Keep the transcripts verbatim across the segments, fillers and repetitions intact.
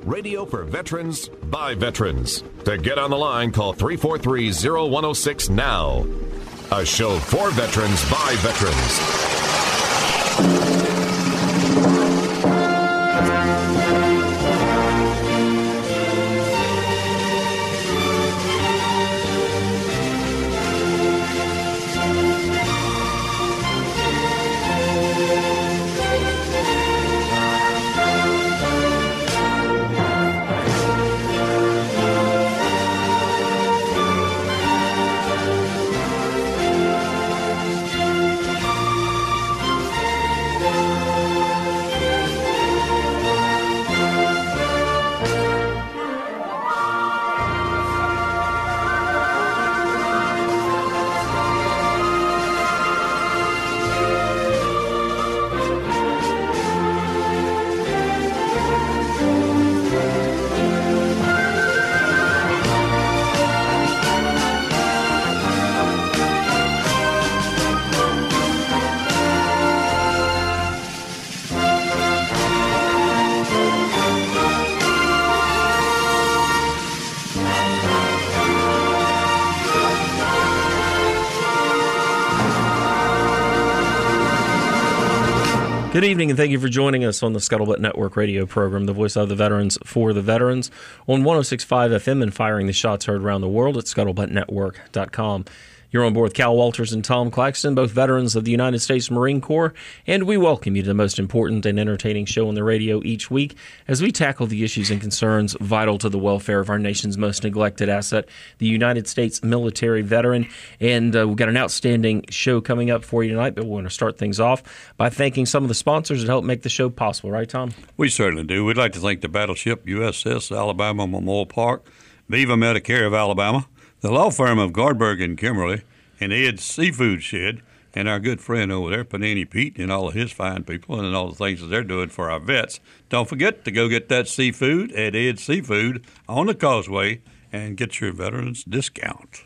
Radio for veterans, by veterans. To get on the line, call three four three, zero one zero six now. A show for veterans, by veterans. Good evening, and thank you for joining us on the Scuttlebutt Network radio program, the voice of the veterans for the veterans, on one oh six point five F M and firing the shots heard around the world at scuttlebutt network dot com. You're on board with Cal Walters and Tom Claxton, both veterans of the United States Marine Corps, and we welcome you to the most important and entertaining show on the radio each week as we tackle the issues and concerns vital to the welfare of our nation's most neglected asset, the United States military veteran. And uh, we've got an outstanding show coming up for you tonight, but we want to start things off by thanking some of the sponsors that help make the show possible. Right, Tom? We certainly do. We'd like to thank the battleship U S S Alabama Memorial Park, Viva Medicare of Alabama, the law firm of Gardberg and Kimberly, and Ed's Seafood Shed, and our good friend over there, Panini Pete, and all of his fine people, and all the things that they're doing for our vets. Don't forget to go get that seafood at Ed's Seafood on the Causeway and get your veterans discount.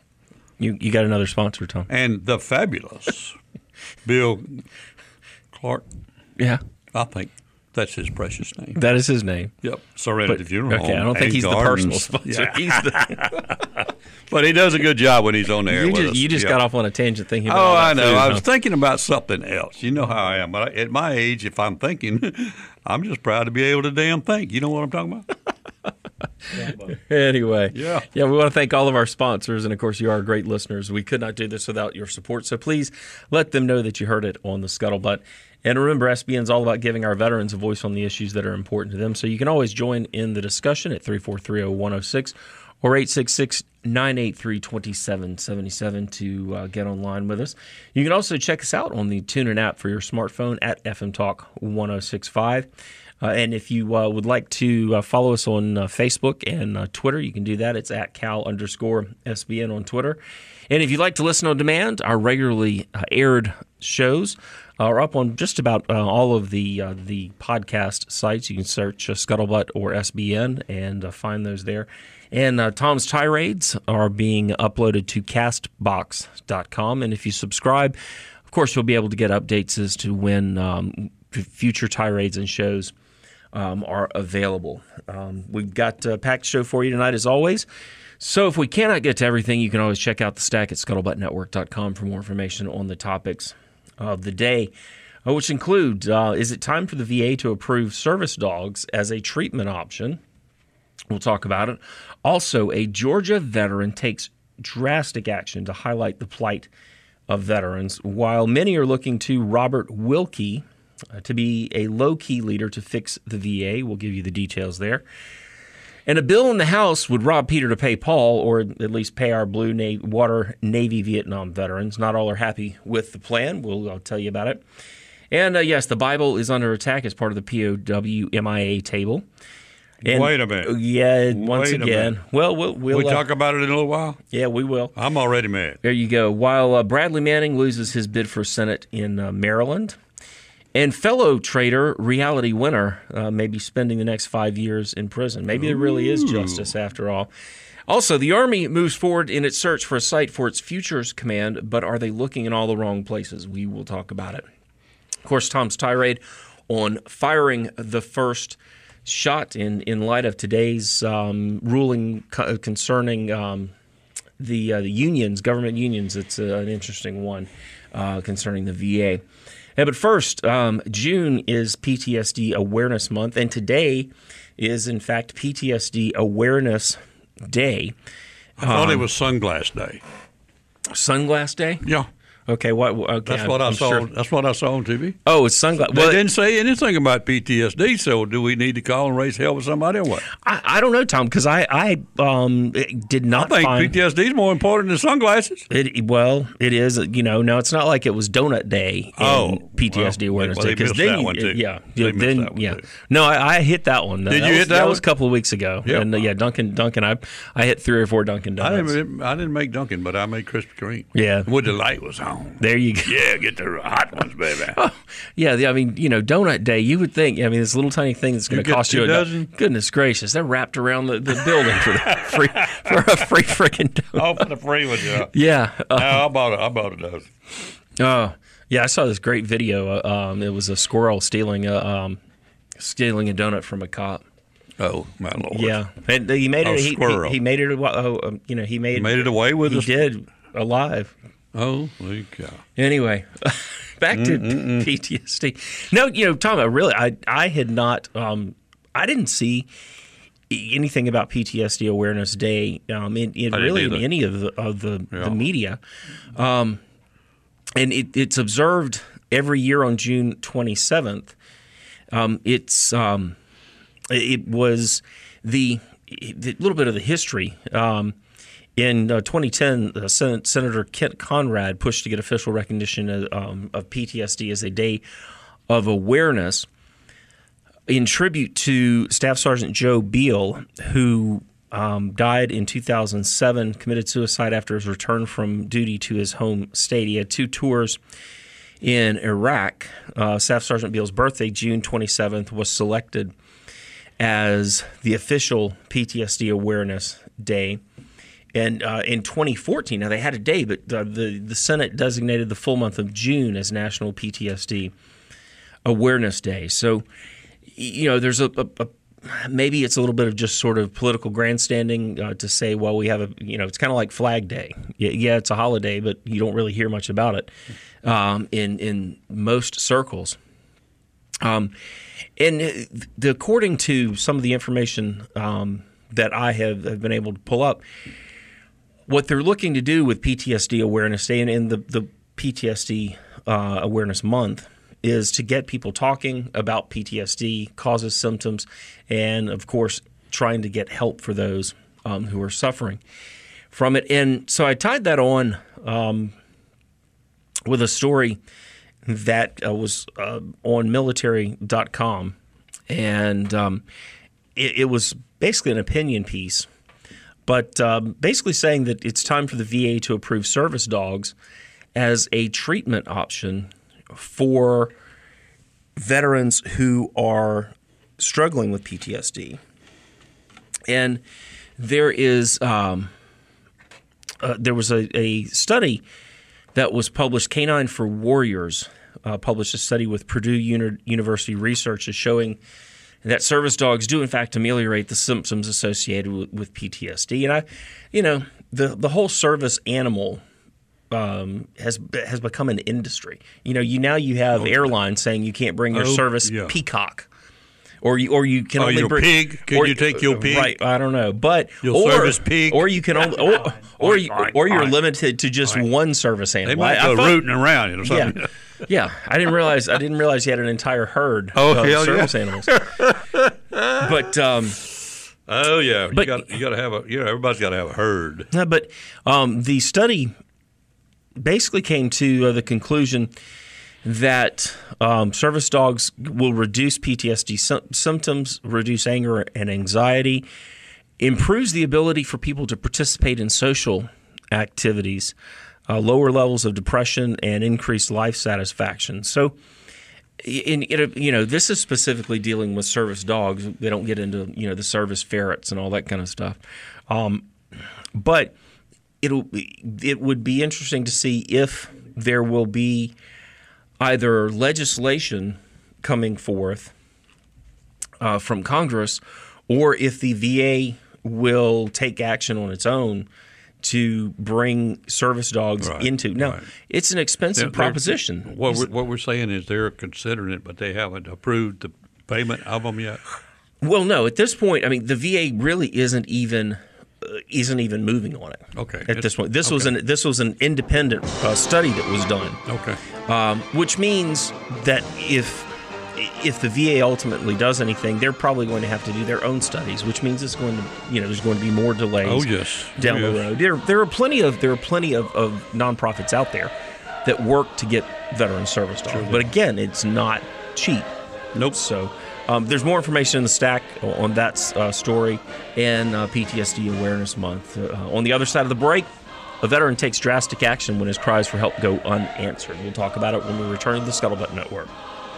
You you got another sponsor, Tom. And the fabulous Bill Clark. Yeah. I think that's his precious name. That is his name. Yep. Serenity But, Funeral okay, Home. I don't think he's Gardens. the personal sponsor. Yeah. He's the But he does a good job when he's on the air you with just, us. You just Yeah. got off on a tangent thinking about Oh, all that I know. food, I huh? was thinking about something else. You know how I am. But at my age, if I'm thinking, I'm just proud to be able to damn think. You know what I'm talking about? Anyway, Yeah. yeah, we want to thank all of our sponsors, and of course, you are great listeners. We could not do this without your support, so please let them know that you heard it on the Scuttlebutt. And remember, S B N is all about giving our veterans a voice on the issues that are important to them, so you can always join in the discussion at three four three, oh one oh six or eight six six, nine eight three, two seven seven seven to uh, get online with us. You can also check us out on the TuneIn app for your smartphone at F M Talk one oh six point five. Uh, and if you uh, would like to uh, follow us on uh, Facebook and uh, Twitter, you can do that. It's at Cal underscore S B N on Twitter. And if you'd like to listen on demand, our regularly uh, aired shows are up on just about uh, all of the uh, the podcast sites. You can search uh, Scuttlebutt or S B N and uh, find those there. And uh, Tom's tirades are being uploaded to castbox dot com. And if you subscribe, of course, you'll be able to get updates as to when um, f- future tirades and shows Um, are available. Um, we've got a packed show for you tonight, as always. So if we cannot get to everything, you can always check out the stack at scuttlebutt network dot com for more information on the topics of the day, uh, which include, uh, is it time for the V A to approve service dogs as a treatment option? We'll talk about it. Also, a Georgia veteran takes drastic action to highlight the plight of veterans, while many are looking to Robert Wilkie Uh, to be a low-key leader to fix the V A. We'll give you the details there. And a bill in the House would rob Peter to pay Paul, or at least pay our Blue Na- Water Navy Vietnam veterans. Not all are happy with the plan. We'll I'll tell you about it. And uh, yes, the Bible is under attack as part of the P O W M I A table. And, Wait a minute. Yeah, once Wait a again. minute. Well, we'll, we'll we uh, talk about it in a little while? Yeah, we will. I'm already mad. There you go. While uh, Bradley Manning loses his bid for Senate in uh, Maryland, and fellow trader, reality winner, uh, may be spending the next five years in prison. Maybe there really is justice after all. Also, the Army moves forward in its search for a site for its Futures Command, but are they looking in all the wrong places? We will talk about it. Of course, Tom's tirade on firing the first shot in, in light of today's um, ruling co- concerning um, the uh, the unions, government unions. It's uh, an interesting one uh, concerning the V A. Yeah, but first, um, June is P T S D Awareness Month, and today is, in fact, P T S D Awareness Day. I thought um, it was Sunglass Day. Sunglass Day? Yeah. Okay, what? Okay, That's what I'm I saw. sure. That's what I saw on T V. Oh, it's sunglass. They Well, didn't say anything about P T S D. So, do we need to call and raise hell with somebody or what? I, I don't know, Tom, because I I um did not I think find P T S D is more important than sunglasses. it. Well, it is. You know, no, it's not like it was Donut Day. In Oh, P T S D well, Awareness well, Day, they because missed then that you- one, too. yeah, They yeah, missed then that one, yeah. too. No, I, I hit that one. Did that you was, hit that was one? a couple of weeks ago. Yep. And uh, yeah, Dunkin' Dunkin'. I I hit three or four Dunkin' I Donuts. didn't. I didn't make Dunkin', but I made Krispy Kreme. Yeah. With the light was on. There you go. Yeah, get the hot ones, baby. Yeah, the, I mean, you know, Donut Day, you would think, I mean, this little tiny thing that's going You to get cost two you a do- dozen? Goodness gracious, they're wrapped around the, the building for the free for a free freaking donut. Oh, for the free ones, yeah. Yeah. No, Uh, I bought it. I bought a dozen. uh, yeah, I saw this great video. Uh, um, it was a squirrel stealing a um, stealing a donut from a cop. Oh, my lord. Yeah, and he made Oh, it. He, squirrel. he, he made it. Oh, um, you know, he made He made it away with He us? did alive. Oh, my God. Anyway, back to Mm-mm-mm. P T S D. No, you know, Tom, I really, I, I had not, um, I didn't see anything about P T S D Awareness Day, um, in, in I didn't really in either. any of the of the, Yeah. the media, um, and it, it's observed every year on June twenty-seventh. Um, it's um, it was the, the little bit of the history. Um, In uh, twenty ten, uh, Sen- Senator Kent Conrad pushed to get official recognition of, um, of P T S D as a day of awareness in tribute to Staff Sergeant Joe Beal, who um, died in two thousand seven, committed suicide after his return from duty to his home state. He had two tours in Iraq. Uh, Staff Sergeant Beal's birthday, June twenty-seventh, was selected as the official P T S D Awareness Day. And uh, in twenty fourteen, now they had a day, but uh, the, the Senate designated the full month of June as National P T S D Awareness Day. So, you know, there's a, a, a maybe it's a little bit of just sort of political grandstanding uh, to say, well, we have a, you know, it's kind of like Flag Day. Yeah, yeah, it's a holiday, but you don't really hear much about it um, in in most circles. Um, and the, according to some of the information um, that I have, have been able to pull up, what they're looking to do with P T S D Awareness Day and in the, the P T S D uh, Awareness Month is to get people talking about P T S D, causes, symptoms, and, of course, trying to get help for those um, who are suffering from it. And so I tied that on um, with a story that uh, was uh, on military dot com, and um, it, it was basically an opinion piece. But um, basically saying that it's time for the V A to approve service dogs as a treatment option for veterans who are struggling with P T S D. And there is um, uh, there was a, a study that was published, Canine for Warriors, uh, published a study with Purdue Uni- University researchers showing that service dogs do, in fact, ameliorate the symptoms associated with, with P T S D. And I, you know, the the whole service animal um, has has become an industry. You know, you now you have Oh, airlines saying you can't bring your Oh, service yeah. peacock, or you or you can Oh, only your bring pig? Can you take your pig? Right, I don't know, but Your or, service pig? or you can only or or, you, or you're Oink. limited to just one service They animal. might I- I go thought- rooting around it or something. yeah, yeah. I didn't realize. I didn't realize you had an entire herd Oh, of hell service yeah. animals. But um, Oh yeah, you But- got you got to have a you know everybody's got to have a herd. yeah, but um, the study basically came to uh, the conclusion that um, service dogs will reduce P T S D sy- symptoms, reduce anger and anxiety, improves the ability for people to participate in social activities, uh, lower levels of depression, and increased life satisfaction. So, in, in you know, this is specifically dealing with service dogs. They don't get into you know the service ferrets and all that kind of stuff, um, but it'll it would be interesting to see if there will be either legislation coming forth uh, from Congress, or if the V A will take action on its own to bring service dogs right, into. Now, right. it's an expensive They're, they're, proposition. What we're, what we're saying is they're considering it, but they haven't approved the payment of them yet. Well, no. At this point, I mean, the V A really isn't even uh, isn't even moving on it. Okay. At It's, this point, this okay. was an this was an independent uh, study that was done. Okay. Um, which means that if if the V A ultimately does anything, they're probably going to have to do their own studies, which means it's going to, you know, there's going to be more delays. Oh yes. Down oh, the yes. road. There, there are plenty of there are plenty of, of nonprofits out there that work to get veteran service dogs, Sure but again, it's not cheap. Nope. So um, there's more information in the stack on that uh, story and uh, P T S D Awareness Month. Uh, on the other side of the break, a veteran takes drastic action when his cries for help go unanswered. We'll talk about it when we return to the Scuttlebutt Network.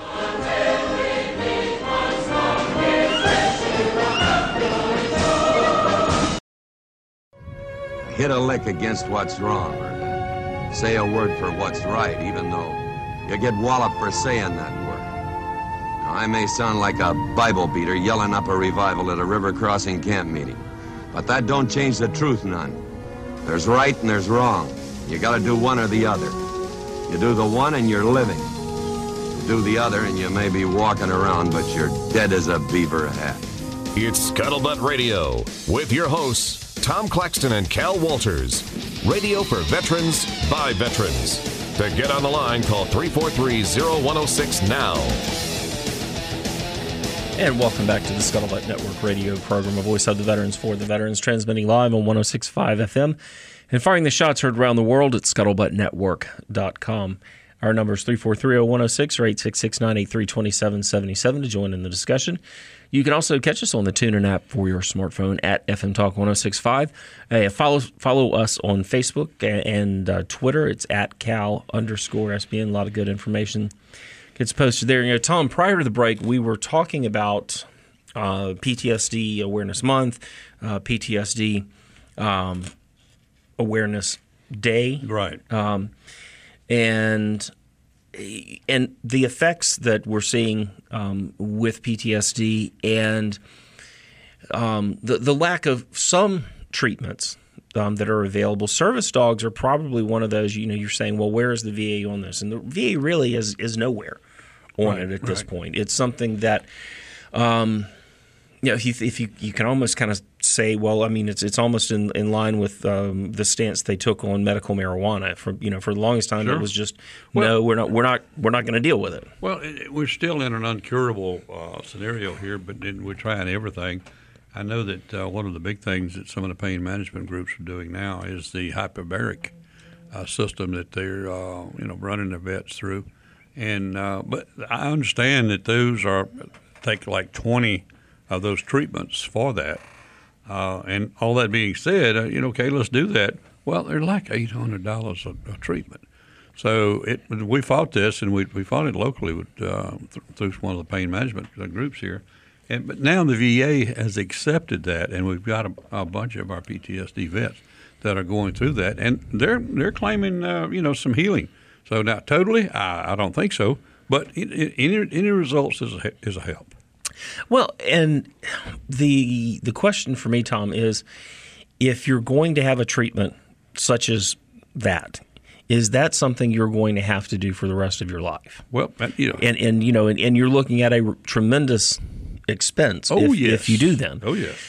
Hit a lick against what's wrong, or say a word for what's right, even though you get walloped for saying that word. Now, I may sound like a Bible beater yelling up a revival at a river crossing camp meeting, but that don't change the truth none. There's right and there's wrong. You gotta do one or the other. You do the one and you're living. You do the other and you may be walking around, but you're dead as a beaver hat. It's Scuttlebutt Radio with your hosts, Tom Claxton and Cal Walters. Radio for veterans, by veterans. To get on the line, call three four three, zero one zero six now. And welcome back to the Scuttlebutt Network radio program, a voice of the veterans for the veterans, transmitting live on one oh six point five F M and firing the shots heard around the world at scuttlebutt network dot com. Our number is three four three, zero one zero six or eight six six, nine eight three, two seven seven seven to join in the discussion. You can also catch us on the TuneIn app for your smartphone at F M Talk one oh six point five. Uh, follow follow us on Facebook and uh, Twitter. It's at Cal underscore S B N. A lot of good information gets posted there. You know, Tom, prior to the break, we were talking about uh, P T S D Awareness Month, uh, P T S D um, Awareness Day. Right. Um, and and the effects that we're seeing um, with P T S D and um, the the lack of some treatments um, that are available. Service dogs are probably one of those. You know, you're saying, well, where is the V A on this? And the V A really is is nowhere on right, it at this right. point. It's something that. Um, you know, if you, if you you can almost kind of say, well, I mean, it's it's almost in, in line with um, the stance they took on medical marijuana. For you know, for the longest time, Sure. it was just Well- no, we're not we're not we're not going to deal with it. Well, it, it- we're still in an uncurable uh, scenario here, but then we're trying everything. I know that uh, one of the big things that some of the pain management groups are doing now is the hyperbaric uh, system that they're uh, you know running their vets through, and uh, but I understand that those are take like twenty of those treatments for that. Uh, and all that being said, uh, you know, okay, let's do that. Well, they're like eight hundred dollars a, a treatment. So it, we fought this, and we, we fought it locally with, uh, th- through one of the pain management groups here. And, but now the V A has accepted that, and we've got a, a bunch of our P T S D vets that are going through that, and they're they're claiming uh, you know some healing. So now, totally, I, I don't think so. But it, it, any any results is a, is a help. Well, and the the question for me, Tom, is if you're going to have a treatment such as that, is that something you're going to have to do for the rest of your life? Well, you know, And and you know, and, and you're looking at a tremendous expense oh if, yes, if you do them. Oh yes.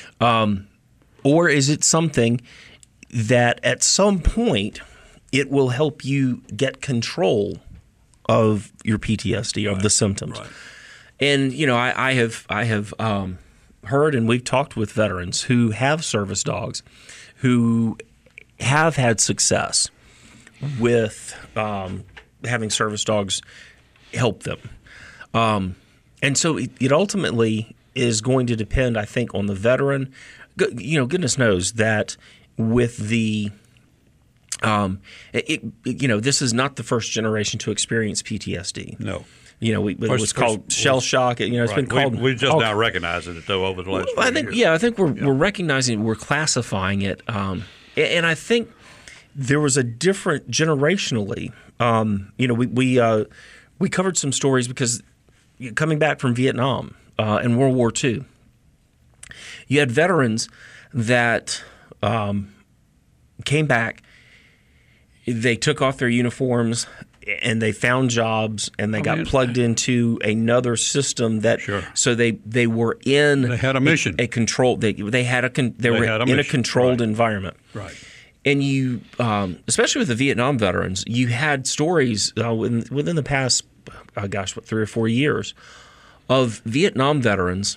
Or is it something that at some point it will help you get control of your P T S D, of Right, the symptoms? right. And you know, I, I have I have um, heard, and we've talked with veterans who have service dogs, who have had success with um, having service dogs help them. Um, and so it, it ultimately is going to depend, I think, on the veteran. Go- You know, goodness knows that with the um, it, it, you know, this is not the first generation to experience P T S D. No. You know, we, it First- was called first- shell shock. You know, it's Right. been called. We, we just all- now recognizing it though over the last. Well, I few think, years. yeah, I think we're we're recognizing, we're classifying it, um, a- and I think there was a different generationally. Um, you know, we we uh, we covered some stories because coming back from Vietnam, uh, in World War Two. You had veterans that um, came back, they took off their uniforms, and they found jobs, and they I got mean, plugged into another system that. Sure. So they, they were in. They had a mission. A, a control. They they had a con, they, they were a in mission. a controlled right. environment. Right. And you, um, especially with the Vietnam veterans, you had stories uh, within, within the past, uh, gosh, what three or four years, of Vietnam veterans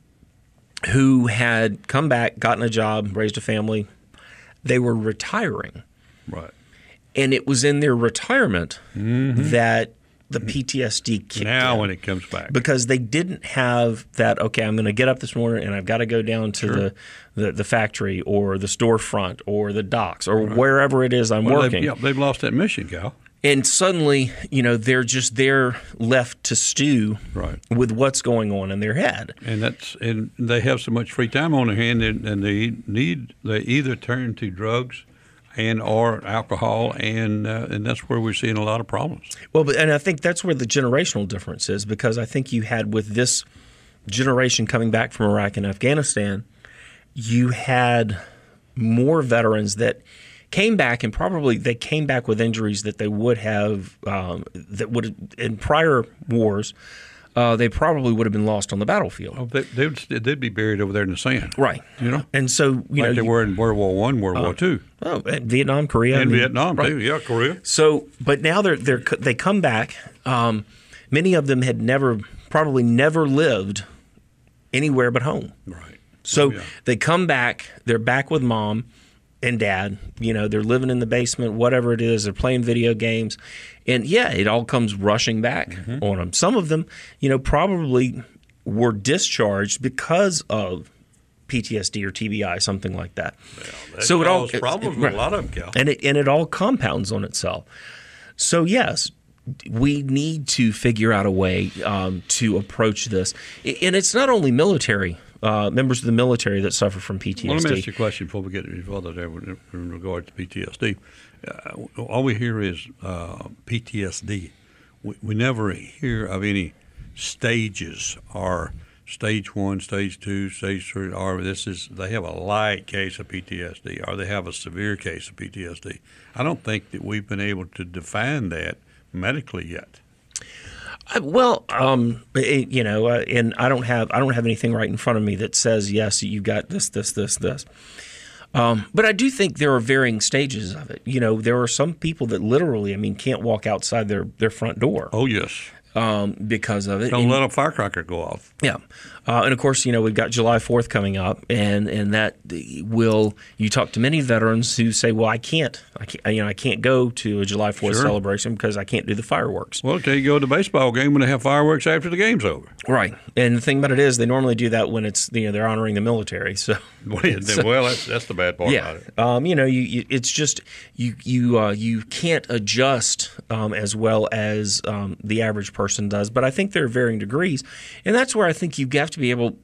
who had come back, gotten a job, raised a family. They were retiring. Right. And it was in their retirement mm-hmm. that the P T S D kicked now in. when it comes back. Because they didn't have that, okay, I'm going to get up this morning and I've got to go down to sure. the, the, the factory or the storefront or the docks or right. wherever it is I'm well, working. They've, yeah, they've lost that mission, Cal. And suddenly, you know, they're just there left to stew right. with what's going on in their head. And that's and they have so much free time on their hand, and, and they need they either turn to drugs and or alcohol, and uh, and that's where we're seeing a lot of problems. Well, but, and I think that's where the generational difference is, because I think you had with this generation coming back from Iraq and Afghanistan, you had more veterans that came back, and probably they came back with injuries that they would have um, that would in prior wars. Uh, they probably would have been lost on the battlefield. Oh, they, they would, they'd be buried over there in the sand, right? You know, and so you like know they you, were in World War One, World uh, War Two, oh, Vietnam, Korea, and I mean, Vietnam right. too. Yeah, Korea. So, but now they're they're they come back. Um, many of them had never, probably never lived anywhere but home. Right. So oh, yeah. they come back. They're back with mom and dad. You know, they're living in the basement, whatever it is. They're playing video games. And, yeah, it all comes rushing back mm-hmm. on them. Some of them, you know, probably were discharged because of P T S D or T B I, something like that. Well, so it all problems it, with a lot of them, Cal. And it, and it all compounds on itself. So, yes, we need to figure out a way um, to approach this. And it's not only military Uh, members of the military that suffer from P T S D. Well, let me ask you a question before we get any further there in regard to P T S D. Uh, all we hear is uh, P T S D. We, we never hear of any stages or stage one, stage two, stage three, or this is they have a light case of P T S D or they have a severe case of P T S D. I don't think that we've been able to define that medically yet. Well, um, it, you know, uh, and I don't have I don't have anything right in front of me that says yes, you got this, this, this, this. Um, but I do think there are varying stages of it. You know, there are some people that literally, I mean, can't walk outside their, their front door. Oh yes, um, because of it. Don't and, let a firecracker go off. Yeah, uh, and of course, you know, we've got July fourth coming up, and, and that will. You talk to many veterans who say, "Well, I can't, I can't, you know, I can't go to a July fourth sure. celebration because I can't do the fireworks." Well, okay, you go to the baseball game when they have fireworks after the game's over. Right, and the thing about it is, they normally do that when it's you know they're honoring the military. So, well, yeah, so, well that's that's the bad part yeah, about it. Um, you know, you, you it's just you you uh, you can't adjust um, as well as um, the average person does. But I think there are varying degrees, and that's where I think you have to be able.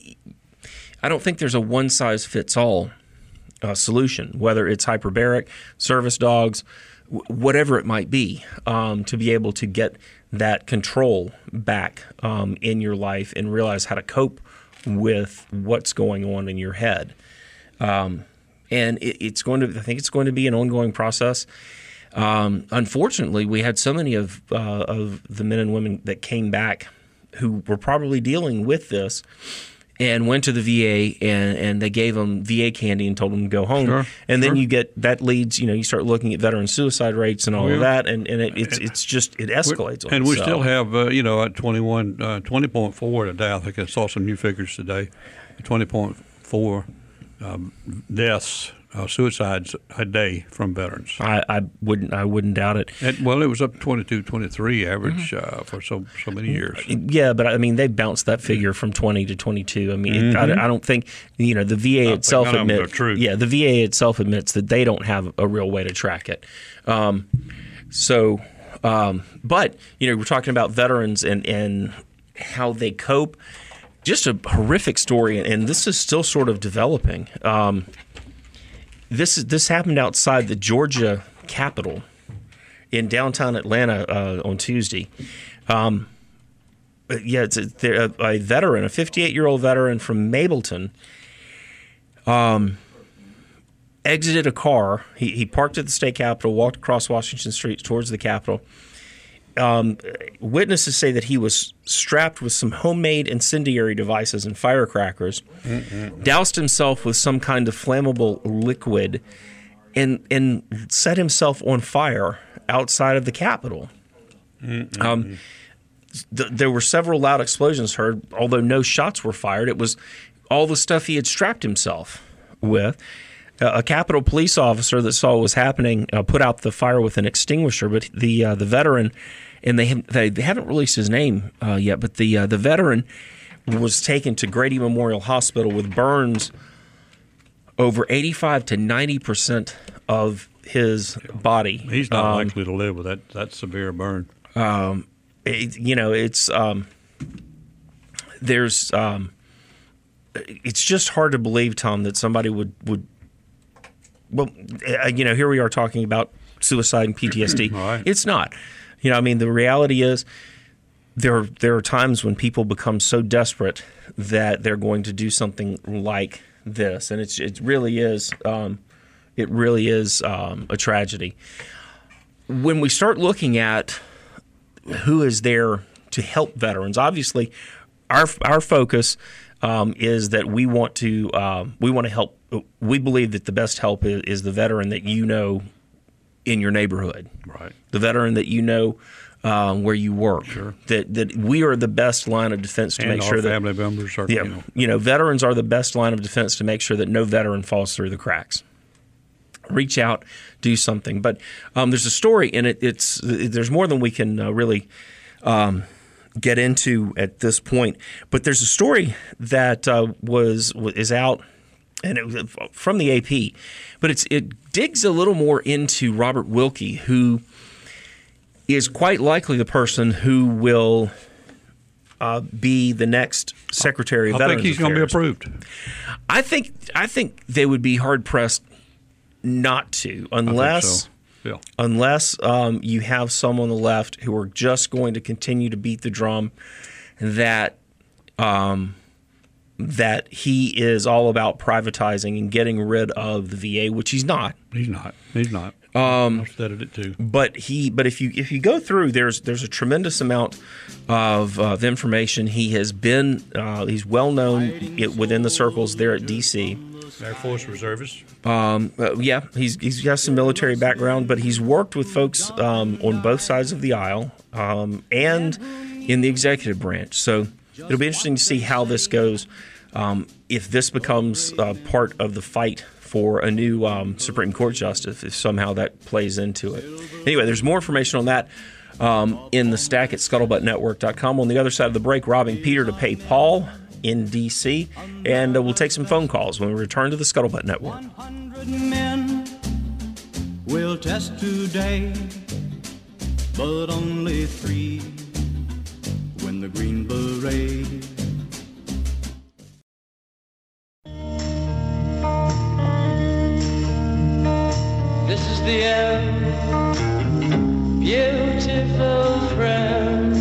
I don't think there's a one-size-fits-all uh, solution, whether it's hyperbaric, service dogs, w- whatever it might be, um, to be able to get that control back um, in your life and realize how to cope with what's going on in your head. Um, and it, it's going to, I think it's going to be an ongoing process. Um, unfortunately, we had so many of uh, of the men and women that came back who were probably dealing with this and went to the V A and, and they gave them V A candy and told them to go home. Sure, and then sure. you get that leads, you know, you start looking at veteran suicide rates and all oh, yeah. of that, and, and it, it's it's just it escalates. We're, and on we itself. still have, uh, you know, at twenty-one, uh, twenty point four today. I think I saw some new figures today. twenty point four um, deaths. Uh, suicides a day from veterans. I, I wouldn't I wouldn't doubt it. And, well, it was up twenty-two, twenty-three average mm-hmm. uh, for so so many years. Yeah, but I mean they bounced that figure from twenty to twenty-two. I mean, mm-hmm. it, I, I don't think you know the V A itself admits. Yeah, the V A itself admits that they don't have a real way to track it. Um, so, um, but you know, we're talking about veterans and and how they cope. Just a horrific story, and this is still sort of developing. Um, This this happened outside the Georgia Capitol in downtown Atlanta uh, on Tuesday. Um, yeah, it's a, a veteran, a fifty-eight-year-old veteran from Mableton, um, exited a car. He, he parked at the state capitol, walked across Washington Street towards the Capitol. Um, witnesses say that he was strapped with some homemade incendiary devices and firecrackers, Mm-mm. doused himself with some kind of flammable liquid, and and set himself on fire outside of the Capitol. Um, th- there were several loud explosions heard, although no shots were fired. It was all the stuff he had strapped himself with. Uh, a Capitol police officer that saw what was happening uh, put out the fire with an extinguisher, but the uh, the veteran, and they have, they, they haven't released his name uh, yet, but the uh, the veteran was taken to Grady Memorial Hospital with burns over eighty-five to ninety percent of his body. He's not um, likely to live with that that severe burn. Um, it, you know, it's um, there's um, it's just hard to believe, Tom, that somebody would would. Well, you know, here we are talking about suicide and P T S D. Right. It's not. You know, I mean, the reality is there there are times when people become so desperate that they're going to do something like this, and it's it really is um, it really is um, a tragedy. When we start looking at who is there to help veterans, obviously, our our focus um, is that we want to um, we want to help. We believe that the best help is, is the veteran that you know in your neighborhood, right? The veteran that you know um, where you work. Sure. That that we are the best line of defense to and make our sure that family members are. Yeah, you know, you know, veterans are the best line of defense to make sure that no veteran falls through the cracks. Reach out, do something. But um, there's a story in it. It's there's more than we can uh, really um, get into at this point. But there's a story that uh, was is out. And it was from the A P, but it's it digs a little more into Robert Wilkie, who is quite likely the person who will uh, be the next Secretary of I Veterans think he's going to be approved. I think I think they would be hard pressed not to, unless so. yeah. unless um, you have some on the left who are just going to continue to beat the drum that. Um, that he is all about privatizing and getting rid of the V A, which he's not. He's not. He's not. Um, I've studied it too. But he, but if you if you go through, there's there's a tremendous amount of, uh, of information. He has been uh, he's well known it, within the circles there at D C. Air Force Reservist. Um, uh, yeah, he's he's got some military background, but he's worked with folks um, on both sides of the aisle um, and in the executive branch. So it'll be interesting to see how this goes. Um, if this becomes uh, part of the fight for a new um, Supreme Court justice, if somehow that plays into it. Anyway, there's more information on that um, in the stack at scuttlebutt network dot com. On the other side of the break, robbing Peter to pay Paul in D C, and uh, we'll take some phone calls when we return to the Scuttlebutt Network. one hundred men will test today, but only three win the Green Beret. This is the end, beautiful friend.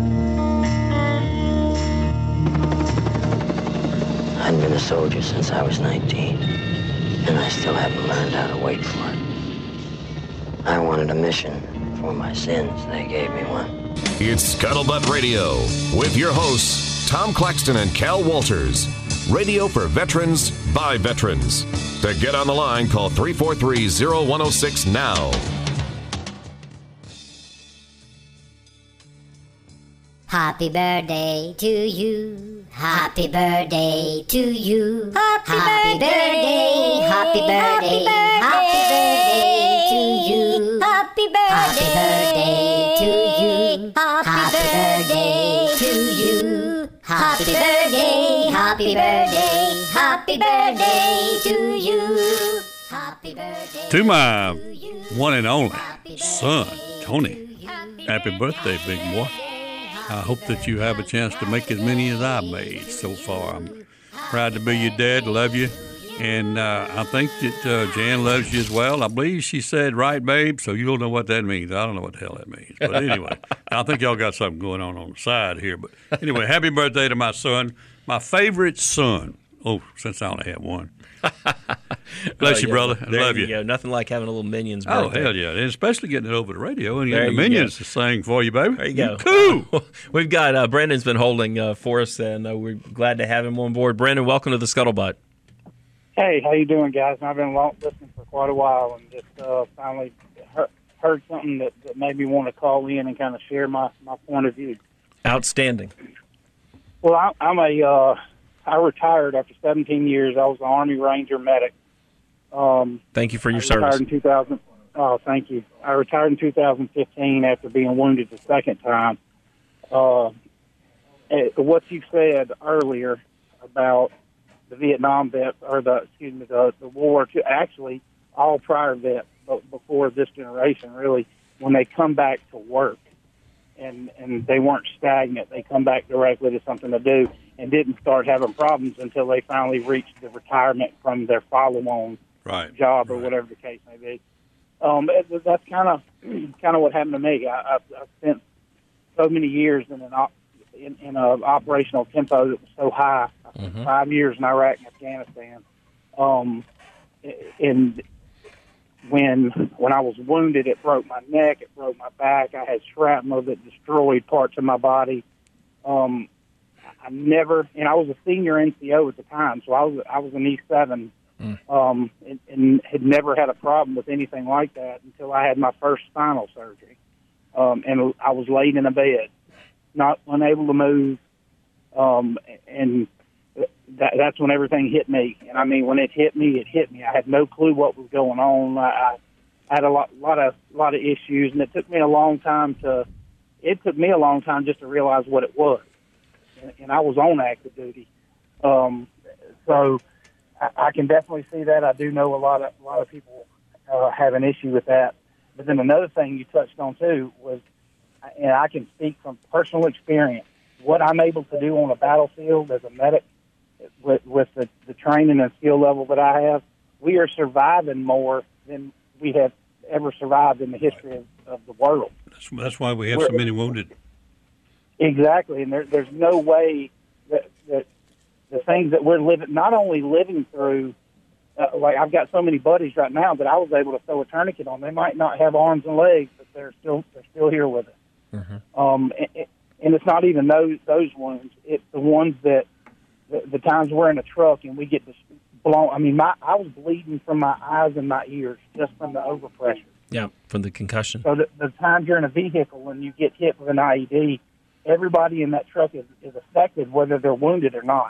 I've been a soldier since I was nineteen, and I still haven't learned how to wait for it. I wanted a mission for my sins. They gave me one. It's Scuttlebutt Radio with your hosts, Tom Claxton and Cal Walters. Radio for veterans by veterans. To get on the line, call three four three, zero one zero six now. Happy birthday to you. Happy birthday to you. Happy, happy birthday. Happy birthday. Happy birthday to you. Happy birthday to you. Happy birthday to you. Happy birthday. Happy birthday. Happy birthday to you. Happy birthday To my to you. one and only Happy son, birthday Tony. to you. Happy birthday, big boy. I hope that you have a chance to make as many as I've made so far. I'm proud to be your dad, love you, And uh, I think that uh, Jan loves you as well. I believe she said, right, babe, so you'll know what that means. I don't know what the hell that means. But anyway, I think y'all got something going on on the side here. But anyway, happy birthday to my son, my favorite son. Oh, since I only have one. Bless oh, you, yeah. brother. I there love you. you. Go. Nothing like having a little Minions Oh, birthday. hell yeah. And especially getting it over the radio and There getting the you Minions go. to sing for you, baby. There you go. Cool. We've got uh, Brandon's been holding uh, for us, and uh, we're glad to have him on board. Brandon, welcome to the Scuttlebutt. Hey, how you doing, guys? I've been long, listening for quite a while, and just uh, finally heard, heard something that, that made me want to call in and kind of share my, my point of view. Outstanding. Well, I, I'm a uh, I retired after seventeen years. I was an Army Ranger medic. Um, Thank you for your I service. retired in two thousand. Oh, thank you. I retired in two thousand fifteen after being wounded the second time. Uh, what you said earlier about the Vietnam vets, or the excuse me, the, the World War Two, actually all prior vets before this generation, really, when they come back to work and and they weren't stagnant, they come back directly to something to do and didn't start having problems until they finally reached the retirement from their follow-on right. job or right. whatever the case may be. Um, it, that's kind of kind of what happened to me. I, I, I spent so many years in an op, in, in a operational tempo that was so high. I spent Mhm. five years in Iraq and Afghanistan. Um, and when when I was wounded, it broke my neck, it broke my back. I had shrapnel that destroyed parts of my body. Um, I never, and I was a senior N C O at the time, so I was I was an E seven. Mm. Um, and, and had never had a problem with anything like that until I had my first spinal surgery. Um, and I was laid in a bed, not unable to move. Um, and that, that's when everything hit me. And I mean, when it hit me, it hit me. I had no clue what was going on. I, I had a lot, lot of, lot of issues, and it took me a long time to, it took me a long time just to realize what it was. And, and I was on active duty. Um, so, I can definitely see that. I do know a lot of a lot of people uh, have an issue with that. But then another thing you touched on too was, and I can speak from personal experience, what I'm able to do on a battlefield as a medic with, with the, the training and skill level that I have, we are surviving more than we have ever survived in the history of, of the world. That's, that's why we have We're, so many wounded. Exactly, and there, there's no way that, that the things that we're living, not only living through, uh, like I've got so many buddies right now that I was able to throw a tourniquet on. They might not have arms and legs, but they're still they're still here with us. Mm-hmm. Um, and, and it's not even those those wounds. It's the ones that the, the times we're in a truck and we get this blown. I mean, my I was bleeding from my eyes and my ears just from the overpressure. Yeah, from the concussion. So the, the times you're in a vehicle and you get hit with an I E D, everybody in that truck is, is affected, whether they're wounded or not.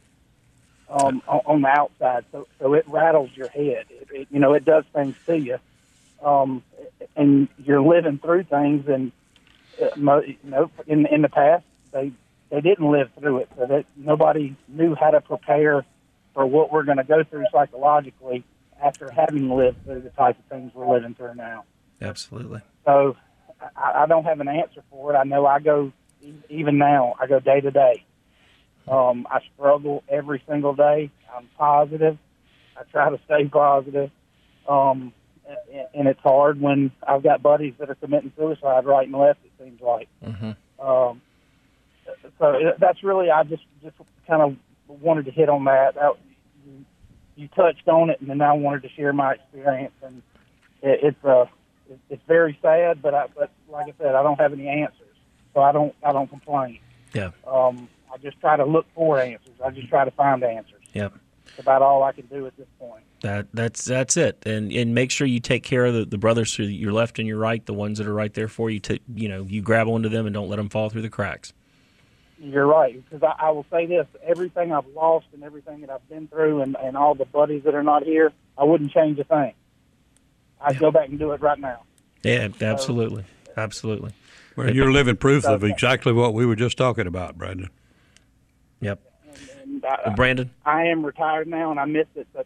Um, on, on the outside, so so it rattles your head. It, it, you know, it does things to you, um, and you're living through things. And uh, mo- you know, in in the past, they they didn't live through it, so that nobody knew how to prepare for what we're going to go through psychologically after having lived through the type of things we're living through now. Absolutely. So I, I don't have an answer for it. I know I go even now. I go day to day. Um, I struggle every single day. I'm positive. I try to stay positive. Um, and, and it's hard when I've got buddies that are committing suicide right and left, it seems like. Mm-hmm. Um, so that's really, I just, just kind of wanted to hit on that. that you, you touched on it, and then I wanted to share my experience. And it, it's, uh, it's very sad, but I, but like I said, I don't have any answers, so I don't, I don't complain. Yeah. Um, I just try to look for answers. I just try to find answers. Yep. That's about all I can do at this point. That that's that's it. And and make sure you take care of the, the brothers to your left and your right, the ones that are right there for you. To you know, you grab onto them and don't let them fall through the cracks. You're right, because I, I will say this: everything I've lost and everything that I've been through, and, and all the buddies that are not here, I wouldn't change a thing. I'd yeah. go back and do it right now. Yeah, absolutely, so, absolutely. Well, you're living proof of exactly what we were just talking about, Brandon. Yep. And, and I, Brandon? I am retired now, and I miss it, but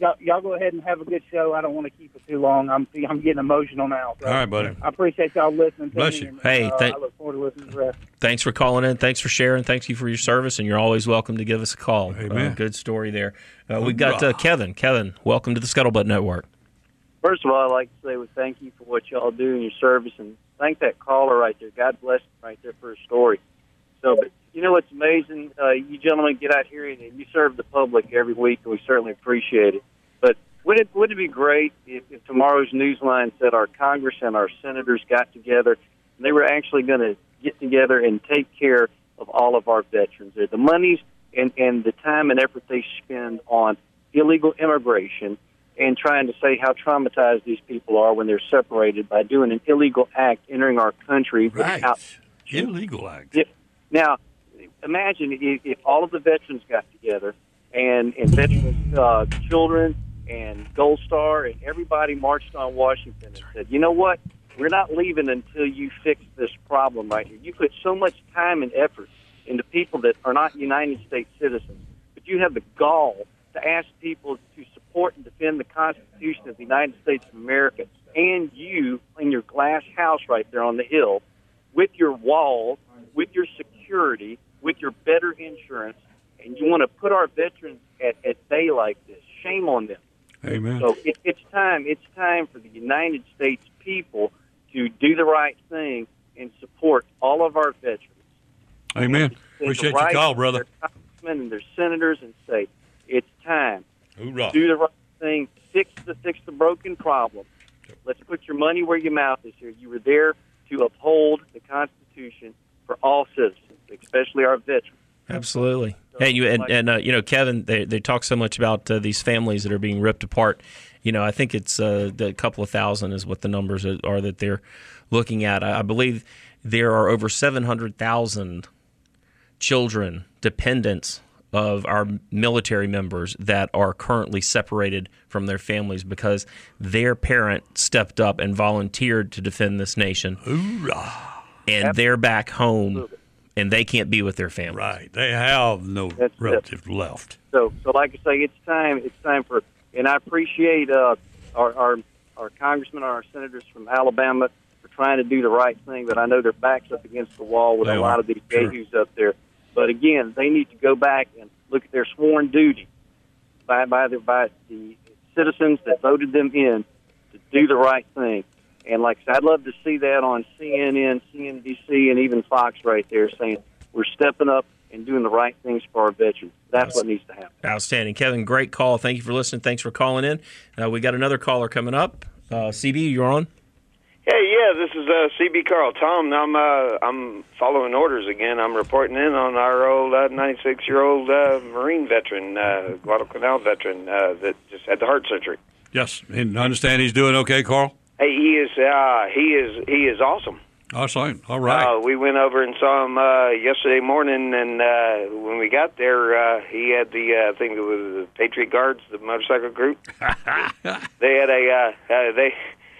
y'all, y'all go ahead and have a good show. I don't want to keep it too long. I'm I'm getting emotional now. So All right, buddy. I appreciate y'all listening to Bless me. you. And, Hey, uh, thank- I look forward to listening to the rest. Thanks for calling in. Thanks for sharing. Thank you for your service, and you're always welcome to give us a call. Amen. Uh, good story there. Uh, we've got uh, Hoorah. Kevin. Kevin, welcome to the Scuttlebutt Network. First of all, I'd like to say well, thank you for what y'all do in your service, and thank that caller right there. God bless him right there for his story. So, but you know what's amazing? Uh, you gentlemen get out here and you serve the public every week, and we certainly appreciate it. But wouldn't it, wouldn't it be great if, if tomorrow's Newsline said our Congress and our senators got together and they were actually going to get together and take care of all of our veterans? The monies and, and the time and effort they spend on illegal immigration and trying to say how traumatized these people are when they're separated by doing an illegal act entering our country Right. without Illegal act. If, now, imagine if, if all of the veterans got together and, and veterans' uh, children and Gold Star and everybody marched on Washington and said, you know what, we're not leaving until you fix this problem right here. You put so much time and effort into people that are not United States citizens, but you have the gall to ask people to support and defend the Constitution of the United States of America, and you in your glass house right there on the hill with your walls, with your security, with your better insurance, and you want to put our veterans at, at bay like this. Shame on them. Amen. So it, it's time. It's time for the United States people to do the right thing and support all of our veterans. Amen. And Appreciate to your write call, to brother. Their congressmen and their senators and say, it's time. Hoorah. Do the right thing. Fix the fix the broken problem. Let's put your money where your mouth is here. You were there to uphold the Constitution for all citizens, especially our veterans. Absolutely. Hey, you and, and uh, you know, Kevin, they they talk so much about uh, these families that are being ripped apart. You know, I think it's uh, a couple of thousand is what the numbers are that they're looking at. I, I believe there are over seven hundred thousand children, dependents of our military members that are currently separated from their families because their parent stepped up and volunteered to defend this nation. Hoorah. And they're back home, and they can't be with their family. Right. They have no That's relatives left. So, so like I say, it's time. It's time for, and I appreciate uh, our, our our congressmen, our senators from Alabama for trying to do the right thing. But I know their backs up against the wall with They a lot are. of these Sure. yahoos up there. But again, they need to go back and look at their sworn duty by by the by the citizens that voted them in to do the right thing. And like I said, I'd love to see that on C N N, C N B C, and even Fox right there saying we're stepping up and doing the right things for our veterans. That's what needs to happen. Outstanding. Kevin, great call. Thank you for listening. Thanks for calling in. Uh, we got another caller coming up. Uh, C B, you're on. Hey, yeah, this is uh, C B Carl. Tom, I'm uh, I'm following orders again. I'm reporting in on our old uh, ninety-six-year-old uh, Marine veteran, uh, Guadalcanal veteran, uh, that just had the heart surgery. Yes. And I understand he's doing okay, Carl? Hey, he is uh, he is he is awesome. Awesome. All right. Uh, we went over and saw him uh, yesterday morning, and uh, when we got there, uh, he had the uh, I think it was the Patriot Guards, the motorcycle group. They had a uh, uh, they.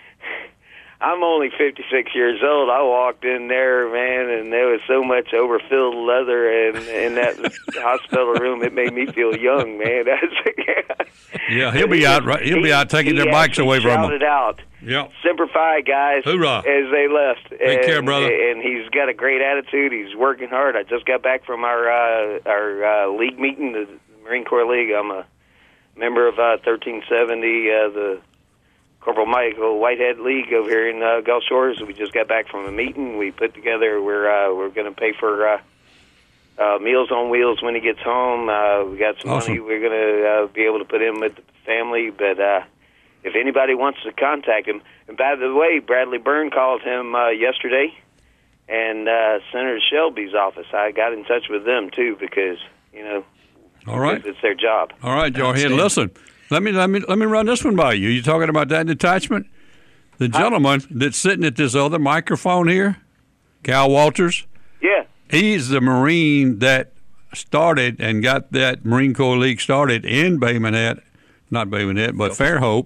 I'm only fifty-six years old. I walked in there, man, and there was so much overfilled leather in, in that hospital room. It made me feel young, man. Yeah, he'll be out. Right, he'll be out taking he their bikes away from shouted them. out, Yeah. Semper Fi, guys, Hoorah. as they left. Take and, care, brother. And he's got a great attitude. He's working hard. I just got back from our uh, our uh, league meeting, the Marine Corps League. I'm a member of uh, thirteen seventy, uh, the Corporal Michael Whitehead League over here in uh, Gulf Shores. We just got back from a meeting. We put together. We're uh, we're going to pay for uh, uh, Meals on Wheels when he gets home. Uh, we got some Awesome. money. We're going to uh, be able to put in with the family. But uh, if anybody wants to contact him, and by the way, Bradley Byrne called him uh, yesterday, and uh, Senator Shelby's office. I got in touch with them too because you know, All right. it's their job. All right, y'all here. Listen, let me let me let me run this one by you. You talking about that detachment? The gentleman that's sitting at this other microphone here, Cal Walters. Yeah. He's the Marine that started and got that Marine Corps League started in Bay Minette, not Bay Minette, but Fairhope. Well,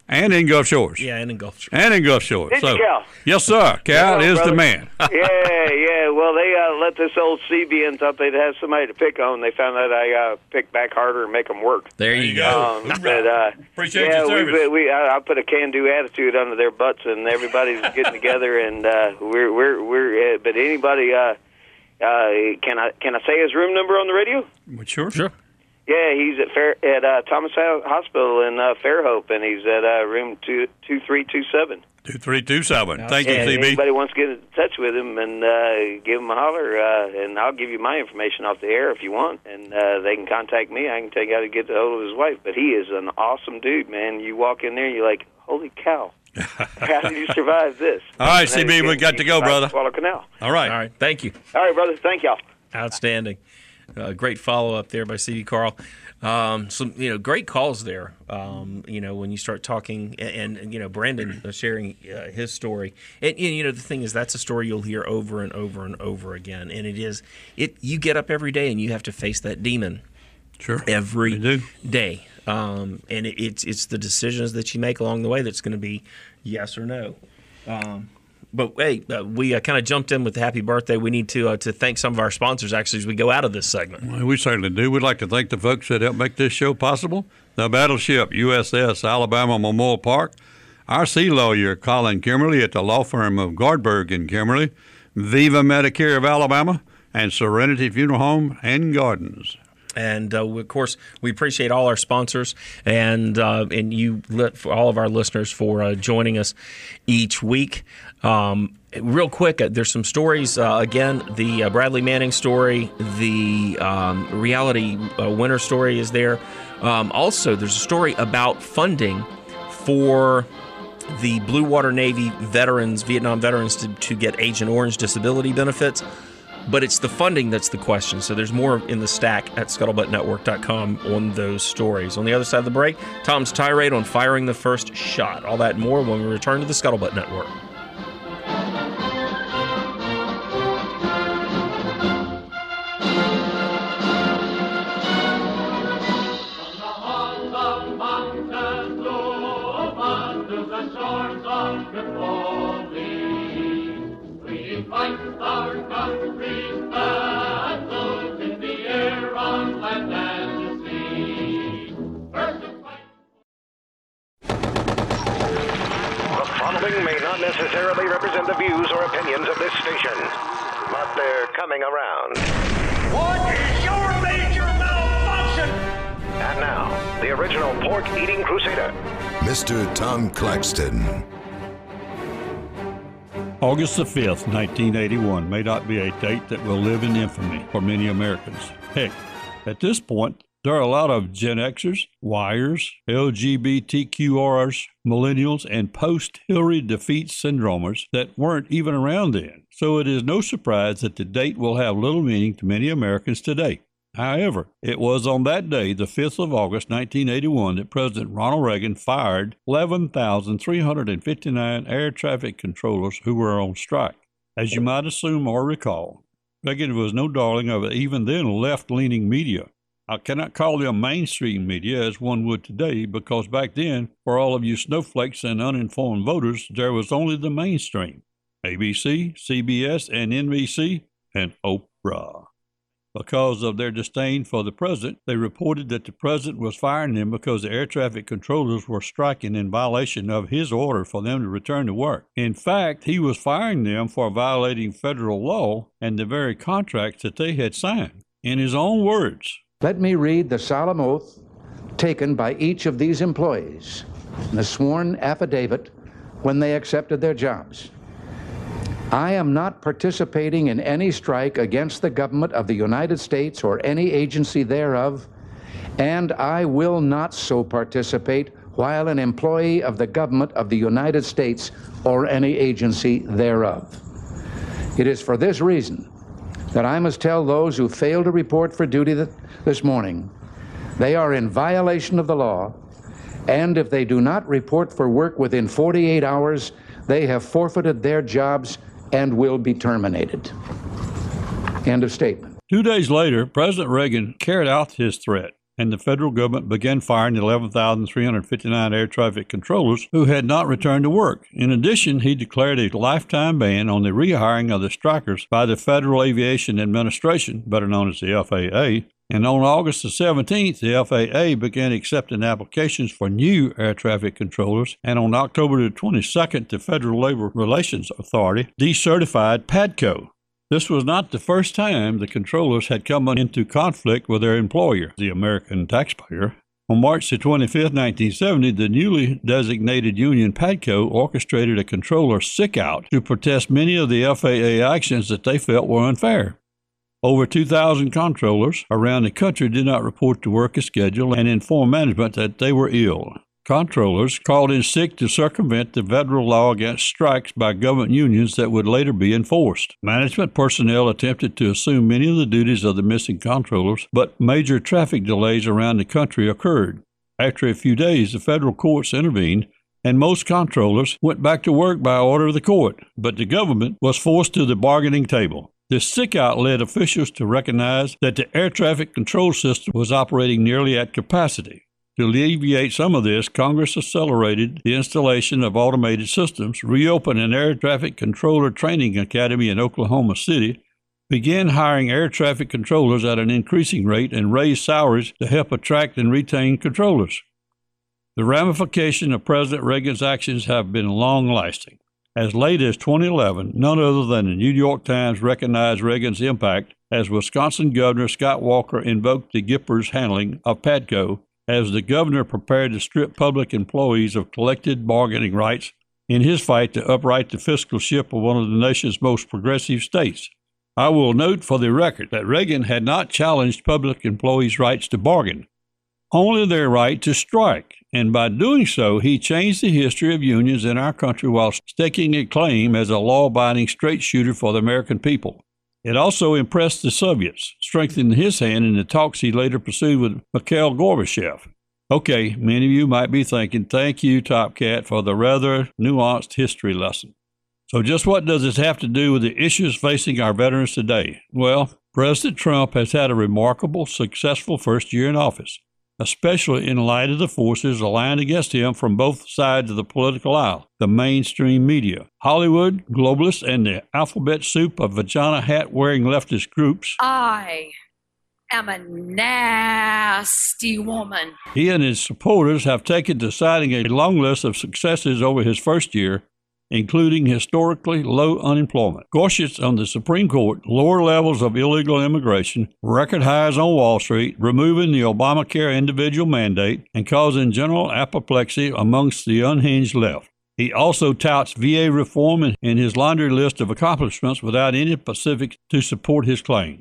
And in Gulf Shores. Yeah, and in Gulf Shores. And in Gulf Shores. Did so, you, Cal? Yes, sir. Cal Hello, is brother. the man. yeah, yeah. Well, they uh, let this old C B in, thought they'd have somebody to pick on. They found out I uh, pick back harder and make them work. There you go. Um, but, uh, Appreciate yeah, your service. we, we, I, I put a can-do attitude under their butts, and everybody's getting together, and uh, we're we're we're. Uh, but anybody, uh, uh, can I can I say his room number on the radio? Sure, sure. Yeah, he's at Fair, at uh, Thomas Hospital in uh, Fairhope, and he's at uh, room two two three two seven. Two three two seven. Thank Yeah, you, C B. anybody wants to get in touch with him and uh, give him a holler, uh, and I'll give you my information off the air if you want, and uh, they can contact me. I can tell you how to get a hold of his wife. But he is an awesome dude, man. You walk in there, you're like, holy cow. How did you survive this? All right, And C B, then we you got to go, survive brother. Swallow Canal. All right. All right. Thank you. All right, brother. Thank y'all. Outstanding. Uh, great follow-up there by C D Carl. Um, some, you know, great calls there. Um, you know, when you start talking, and, and you know, Brandon sharing uh, his story, and, and you know, the thing is, that's a story you'll hear over and over and over again. And it is, it you get up every day and you have to face that demon. Sure. Every do. day, um, and it, it's it's the decisions that you make along the way that's going to be yes or no. Um, But hey, uh, we uh, kind of jumped in with the happy birthday. We need to uh, to thank some of our sponsors actually as we go out of this segment. Well, we certainly do. We'd like to thank the folks that helped make this show possible. The battleship U S S Alabama Memorial Park, our sea lawyer Colin Kimberly at the law firm of Gardberg and Kimberly, Viva Medicare of Alabama, and Serenity Funeral Home and Gardens. And uh, of course, we appreciate all our sponsors and uh, and you, for all of our listeners, for uh, joining us each week. Um, real quick, uh, there's some stories. Uh, again, the uh, Bradley Manning story, the um, reality uh, winner story is there. Um, also, there's a story about funding for the Blue Water Navy veterans, Vietnam veterans, to, to get Agent Orange disability benefits. But it's the funding that's the question. So there's more in the stack at scuttlebutt network dot com on those stories. On the other side of the break, Tom's tirade on firing the first shot. All that and more when we return to the Scuttlebutt Network. May not necessarily represent the views or opinions of this station, but they're coming around. What is your major malfunction? And now, the original pork-eating crusader, Mister Tom Claxton. August the fifth, nineteen eighty-one may not be a date that will live in infamy for many Americans. Heck, at this point, there are a lot of Gen Xers, Yers, L G B T Q Rs, millennials, and post-Hillary defeat syndromers that weren't even around then. So it is no surprise that the date will have little meaning to many Americans today. However, it was on that day, the fifth of August, nineteen eighty-one, that President Ronald Reagan fired eleven thousand three hundred fifty-nine air traffic controllers who were on strike. As you might assume or recall, Reagan was no darling of even then left-leaning media. I cannot call them mainstream media as one would today, because back then, for all of you snowflakes and uninformed voters, there was only the mainstream. A B C, C B S, and N B C, and Oprah. Because of their disdain for the president, they reported that the president was firing them because the air traffic controllers were striking in violation of his order for them to return to work. In fact, he was firing them for violating federal law and the very contracts that they had signed. In his own words, let me read the solemn oath taken by each of these employees in the sworn affidavit when they accepted their jobs. I am not participating in any strike against the government of the United States or any agency thereof, and I will not so participate while an employee of the government of the United States or any agency thereof. It is for this reason that I must tell those who fail to report for duty that this morning they are in violation of the law, and if they do not report for work within forty-eight hours, they have forfeited their jobs and will be terminated. End of statement. Two days later, President Reagan carried out his threat. and the federal government began firing eleven thousand three hundred fifty-nine air traffic controllers who had not returned to work. In addition, he declared a lifetime ban on the rehiring of the strikers by the Federal Aviation Administration, better known as the F A A. And on August the seventeenth, the F A A began accepting applications for new air traffic controllers, and on October the twenty-second, the Federal Labor Relations Authority decertified PADCO. This was not the first time the controllers had come into conflict with their employer, the American taxpayer. On March the twenty-fifth, nineteen seventy, the newly designated union PADCO orchestrated a controller sick-out to protest many of the F A A actions that they felt were unfair. Over two thousand controllers around the country did not report to work as scheduled and informed management that they were ill. Controllers called in sick to circumvent the federal law against strikes by government unions that would later be enforced. Management personnel attempted to assume many of the duties of the missing controllers, but major traffic delays around the country occurred. After a few days, the federal courts intervened, and most controllers went back to work by order of the court, but the government was forced to the bargaining table. This sick-out led officials to recognize that the air traffic control system was operating nearly at capacity. To alleviate some of this, Congress accelerated the installation of automated systems, reopened an air traffic controller training academy in Oklahoma City, began hiring air traffic controllers at an increasing rate, and raised salaries to help attract and retain controllers. The ramifications of President Reagan's actions have been long-lasting. As late as twenty eleven, none other than the New York Times recognized Reagan's impact as Wisconsin Governor Scott Walker invoked the Gipper's handling of PADCO as the governor prepared to strip public employees of collective bargaining rights in his fight to upright the fiscal ship of one of the nation's most progressive states. I will note for the record that Reagan had not challenged public employees' rights to bargain, only their right to strike, and by doing so, he changed the history of unions in our country while staking a claim as a law-abiding straight shooter for the American people. It also impressed the Soviets, strengthening his hand in the talks he later pursued with Mikhail Gorbachev. Okay, many of you might be thinking, thank you, Top Cat, for the rather nuanced history lesson. So just what does this have to do with the issues facing our veterans today? Well, President Trump has had a remarkable, successful first year in office, especially in light of the forces aligned against him from both sides of the political aisle, the mainstream media, Hollywood, globalists, and the alphabet soup of vagina hat-wearing leftist groups. I am a nasty woman. He and his supporters have taken to citing a long list of successes over his first year, including historically low unemployment, Gorsuch on the Supreme Court, lower levels of illegal immigration, record highs on Wall Street, removing the Obamacare individual mandate, and causing general apoplexy amongst the unhinged left. He also touts V A reform in, in his laundry list of accomplishments without any specifics to support his claim.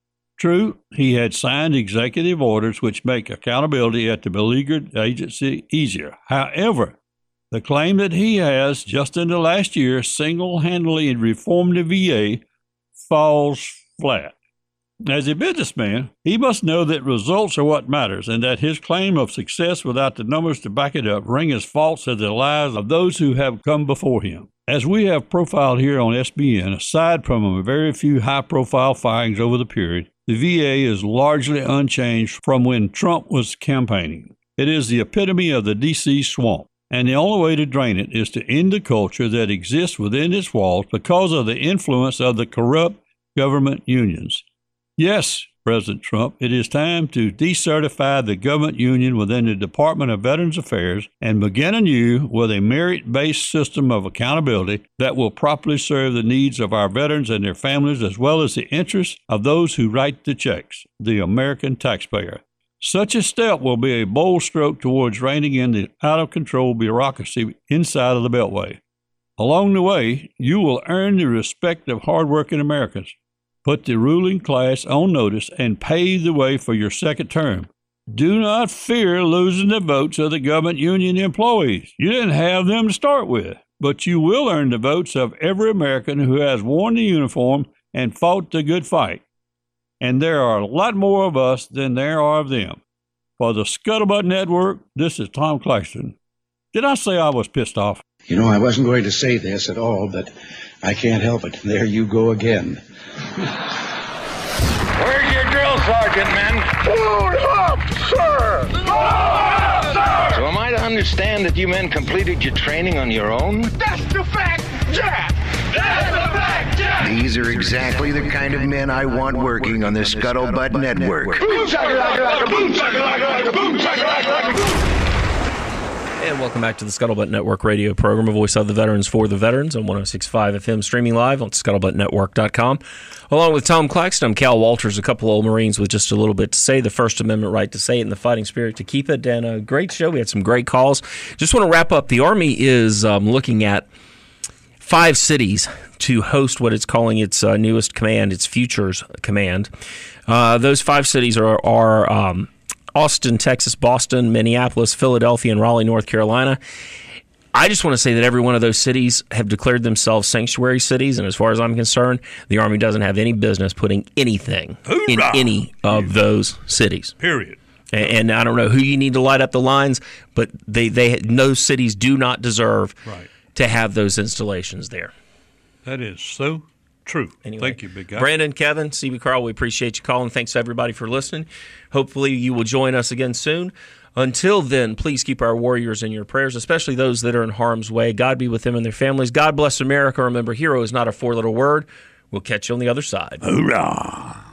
True, he had signed executive orders which make accountability at the beleaguered agency easier. However, the claim that he has, just in the last year, single-handedly reformed the V A falls flat. As a businessman, he must know that results are what matters, and that his claim of success without the numbers to back it up ring as false as the lies of those who have come before him. As we have profiled here on S B N, aside from a very few high-profile firings over the period, the V A is largely unchanged from when Trump was campaigning. It is the epitome of the D C swamp. And the only way to drain it is to end the culture that exists within its walls because of the influence of the corrupt government unions. Yes, President Trump, it is time to decertify the government union within the Department of Veterans Affairs and begin anew with a merit-based system of accountability that will properly serve the needs of our veterans and their families as well as the interests of those who write the checks, the American taxpayer. Such a step will be a bold stroke towards reining in the out-of-control bureaucracy inside of the Beltway. Along the way, you will earn the respect of hardworking Americans, put the ruling class on notice, and pave the way for your second term. Do not fear losing the votes of the government union employees. You didn't have them to start with, but you will earn the votes of every American who has worn the uniform and fought the good fight. And there are a lot more of us than there are of them. For the Scuttlebutt Network, this is Tom Claxton. Did I say I was pissed off? You know, I wasn't going to say this at all, but I can't help it. There you go again. Where's your drill sergeant, men. Load up, sir! Load up, sir! So am I to understand that you men completed your training on your own? That's the fact, Jack! That's the fact, Jack! These are exactly the kind of men I want working on the Scuttlebutt Network. Boom, shakalaka, boom, shakalaka, boom, shakalaka, boom. And welcome back to the Scuttlebutt Network radio program, a voice of the veterans for the veterans on one oh six point five F M, streaming live on scuttlebutt network dot com. Along with Tom Claxton, I'm Cal Walters, a couple old Marines with just a little bit to say, the First Amendment right to say it and the fighting spirit to keep it. And a great show. We had some great calls. Just want to wrap up. The Army is um, looking at five cities to host what it's calling its uh, newest command, its Futures Command. Uh, those five cities are, are um, Austin, Texas, Boston, Minneapolis, Philadelphia, and Raleigh, North Carolina. I just want to say that every one of those cities have declared themselves sanctuary cities, and as far as I'm concerned, the Army doesn't have any business putting anything Hoorah! in any of those cities. Period. And, and I don't know who you need to light up the lines, but they, they those cities do not deserve right. to have those installations there. That is so true. Anyway, thank you, big guy. Brandon, Kevin, C B. Carl, we appreciate you calling. Thanks, everybody, for listening. Hopefully you will join us again soon. Until then, please keep our warriors in your prayers, especially those that are in harm's way. God be with them and their families. God bless America. Remember, hero is not a four-letter word. We'll catch you on the other side. Hoorah!